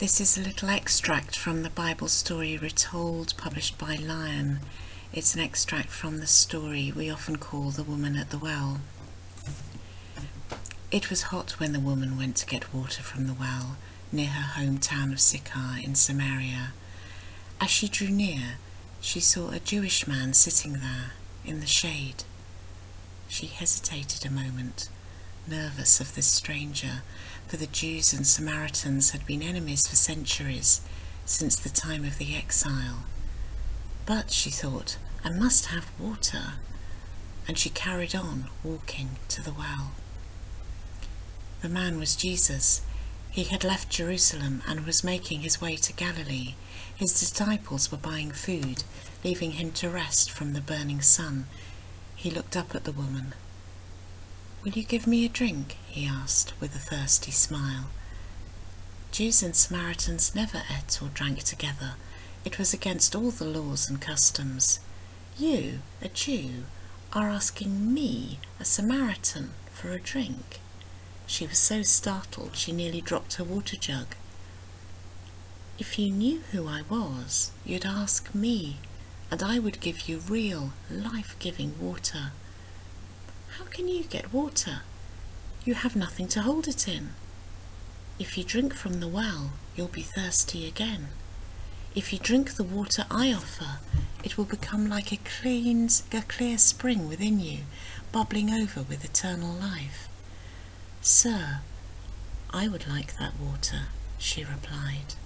This is a little extract from the Bible story Retold, published by Lion. It's an extract from the story we often call The Woman at the Well. It was hot when the woman went to get water from the well, near her hometown of Sychar in Samaria. As she drew near, she saw a Jewish man sitting there, in the shade. She hesitated a moment, nervous of this stranger, for the Jews and Samaritans had been enemies for centuries, since the time of the exile. But, she thought, I must have water, and she carried on walking to the well. The man was Jesus. He had left Jerusalem and was making his way to Galilee. His disciples were buying food, leaving him to rest from the burning sun. He looked up at the woman. "Will you give me a drink?" he asked, with a thirsty smile. Jews and Samaritans never ate or drank together. It was against all the laws and customs. You, a Jew, are asking me, a Samaritan, for a drink? She was so startled she nearly dropped her water jug. "If you knew who I was, you'd ask me, and I would give you real, life-giving water." "How can you get water? You have nothing to hold it in." "If you drink from the well, you'll be thirsty again. If you drink the water I offer, it will become like a clear spring within you, bubbling over with eternal life." "Sir, I would like that water," she replied.